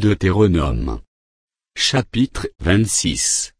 Deutéronome. Chapitre 26.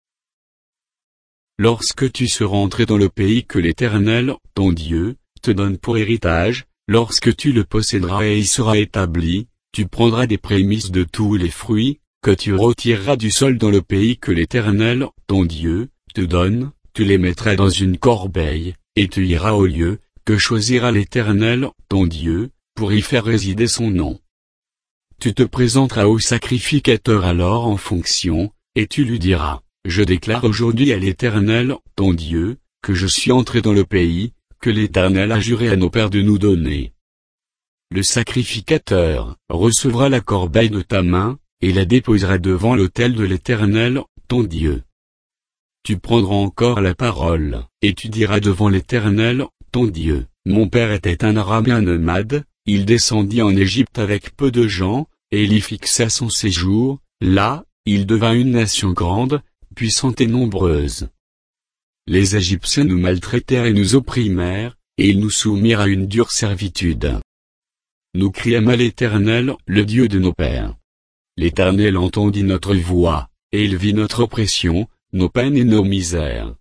Lorsque tu seras entré dans le pays que l'Éternel, ton Dieu, te donne pour héritage, lorsque tu le posséderas et y seras établi, tu prendras des prémices de tous les fruits, que tu retireras du sol dans le pays que l'Éternel, ton Dieu, te donne, tu les mettras dans une corbeille, et tu iras au lieu, que choisira l'Éternel, ton Dieu, pour y faire résider son nom. Tu te présenteras au sacrificateur alors en fonction, et tu lui diras, je déclare aujourd'hui à l'Éternel, ton Dieu, que je suis entré dans le pays, que l'Éternel a juré à nos pères de nous donner. Le sacrificateur recevra la corbeille de ta main, et la déposera devant l'autel de l'Éternel, ton Dieu. Tu prendras encore la parole, et tu diras devant l'Éternel, ton Dieu, mon père était un Araméen nomade, il descendit en Égypte avec peu de gens, et il y fixa son séjour, là, il devint une nation grande, puissante et nombreuse. Les Égyptiens nous maltraitèrent et nous opprimèrent, et ils nous soumirent à une dure servitude. Nous criâmes à l'Éternel, le Dieu de nos pères. L'Éternel entendit notre voix, et il vit notre oppression, nos peines et nos misères.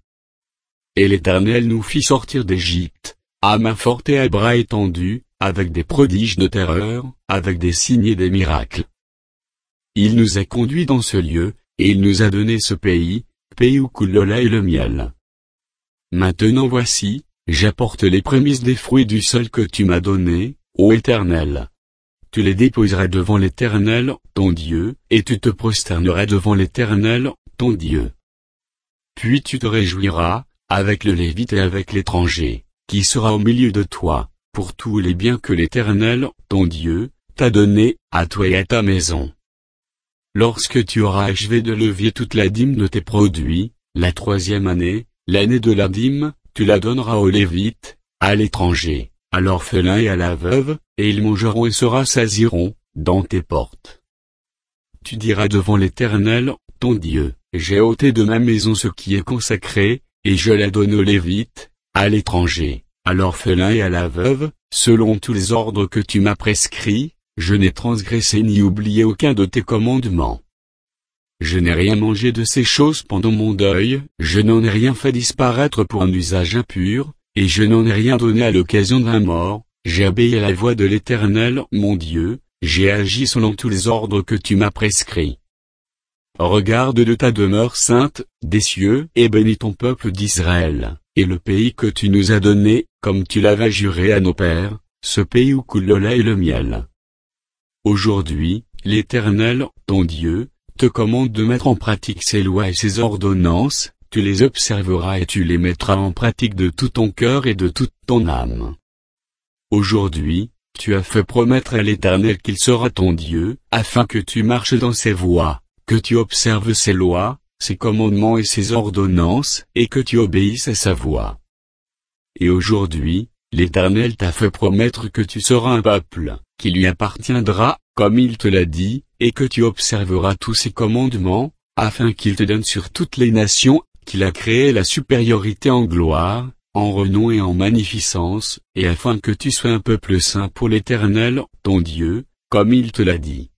Et l'Éternel nous fit sortir d'Égypte, à main forte et à bras étendus, avec des prodiges de terreur, avec des signes et des miracles. Il nous a conduits dans ce lieu, et il nous a donné ce pays, pays où coule le lait et le miel. Maintenant voici, j'apporte les prémices des fruits du sol que tu m'as donné, ô Éternel. Tu les déposeras devant l'Éternel, ton Dieu, et tu te prosterneras devant l'Éternel, ton Dieu. Puis tu te réjouiras, avec le Lévite et avec l'étranger, qui sera au milieu de toi, pour tous les biens que l'Éternel, ton Dieu, t'a donnés, à toi et à ta maison. Lorsque tu auras achevé de lever toute la dîme de tes produits, la 3e année, l'année de la dîme, tu la donneras aux Lévites, à l'étranger, à l'orphelin et à la veuve, et ils mangeront et se rassasieront, dans tes portes. Tu diras devant l'Éternel, ton Dieu, j'ai ôté de ma maison ce qui est consacré, et je la donne aux Lévites, à l'étranger, à l'orphelin et à la veuve, selon tous les ordres que tu m'as prescrits, je n'ai transgressé ni oublié aucun de tes commandements. Je n'ai rien mangé de ces choses pendant mon deuil, je n'en ai rien fait disparaître pour un usage impur, et je n'en ai rien donné à l'occasion d'un mort, j'ai obéi à la voix de l'Éternel, mon Dieu, j'ai agi selon tous les ordres que tu m'as prescrits. Regarde de ta demeure sainte, des cieux, et bénis ton peuple d'Israël, et le pays que tu nous as donné, comme tu l'avais juré à nos pères, ce pays où coule le lait et le miel. Aujourd'hui, l'Éternel, ton Dieu, te commande de mettre en pratique ces lois et ces ordonnances, tu les observeras et tu les mettras en pratique de tout ton cœur et de toute ton âme. Aujourd'hui, tu as fait promettre à l'Éternel qu'il sera ton Dieu, afin que tu marches dans ses voies, que tu observes ses lois, ses commandements et ses ordonnances, et que tu obéisses à sa voix. Et aujourd'hui, l'Éternel t'a fait promettre que tu seras un peuple, qui lui appartiendra, comme il te l'a dit, et que tu observeras tous ses commandements, afin qu'il te donne sur toutes les nations, qu'il a créé la supériorité en gloire, en renom et en magnificence, et afin que tu sois un peuple saint pour l'Éternel, ton Dieu, comme il te l'a dit.